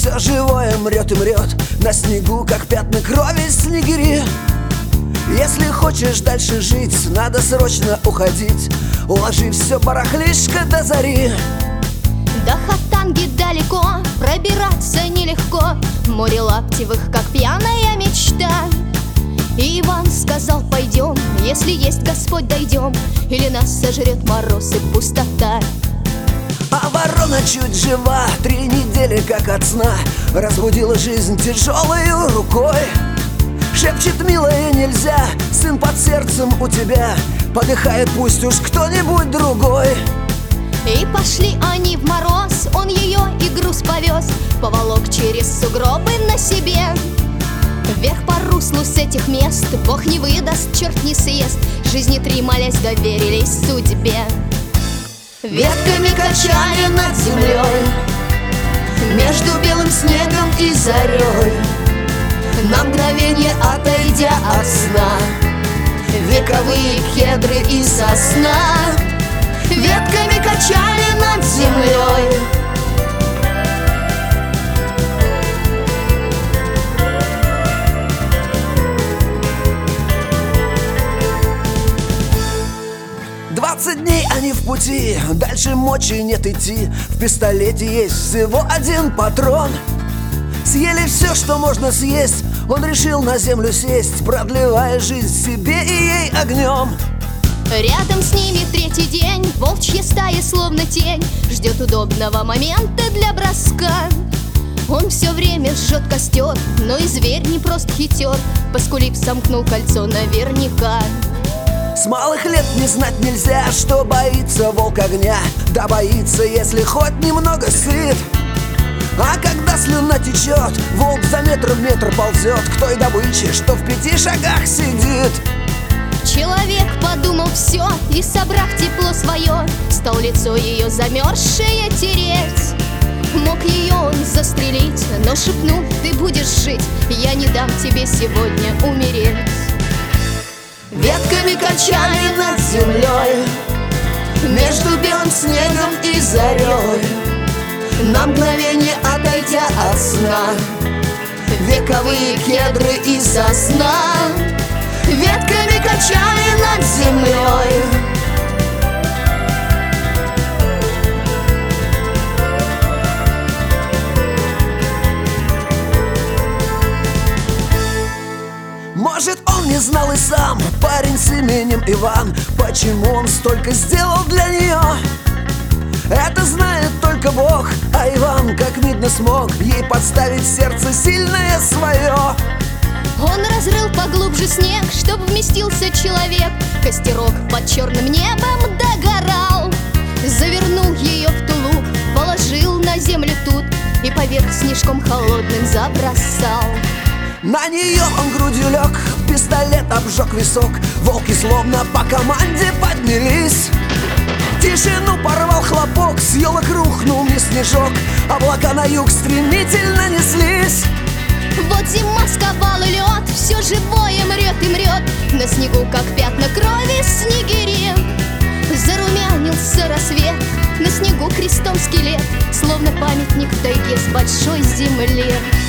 Все живое мрет и мрет на снегу, как пятна крови снегири. Если хочешь дальше жить, надо срочно уходить. Уложи все барахлишко до зари. До Хатанги далеко, пробираться нелегко. Море лаптевых, как пьяная мечта. И Иван сказал: пойдем, если есть Господь, дойдем, или нас сожрет мороз и пустота. А ворона чуть жива, 3 недели как от сна, разбудила жизнь тяжелой рукой. Шепчет: милая, нельзя, сын под сердцем у тебя, подыхает пусть уж кто-нибудь другой. И пошли они в мороз, он ее и груз повез, поволок через сугробы на себе. Вверх по руслу с этих мест Бог не выдаст, черт не съест, жизни 3 молясь доверились судьбе. Ветками качали над землей, между белым снегом и зарей, на мгновенье отойдя от сна, вековые кедры и сосна. Ветками качали над землей. «20 дней они в пути, дальше мочи нет идти. В пистолете есть всего 1 патрон. Съели все, что можно съесть, он решил на землю сесть, продлевая жизнь себе и ей огнем. Рядом с ними 3-й день, волчья стая словно тень ждет удобного момента для броска. Он все время жжет костер, но и зверь не просто хитер, поскулив, сомкнул кольцо наверняка. С малых лет не знать нельзя, что боится волк огня. Да боится, если хоть немного сыт. А когда слюна течет, волк за метр в метр ползет к той добыче, что в 5 шагах сидит. Человек подумал все и, собрав тепло свое, стал лицо ее замерзшее тереть. Мог ее он застрелить, но шепнул: ты будешь жить, я не дам тебе сегодня умереть. Ветками качали над землей, между белым снегом и зарей, на мгновенье отойдя от сна, вековые кедры и сосна. Ветками качали над землей. Может, он не знал и сам, парень с именем Иван, почему он столько сделал для нее. Это знает только Бог, а Иван, как видно, смог ей подставить сердце сильное свое. Он разрыл поглубже снег, чтоб вместился человек. Костерок под черным небом догорал. Завернул ее в тулуп, положил на землю тут и поверх снежком холодным забросал. На нее он грудью лег, пистолет обжег висок. Волки словно по команде поднялись. Тишину порвал хлопок, с елок рухнул мне снежок. Облака на юг стремительно неслись. Вот зима сковала лед, все живое мрет и мрет, на снегу, как пятна крови снегири. Зарумянился рассвет, на снегу крестом скелет, словно памятник в тайге с большой земли.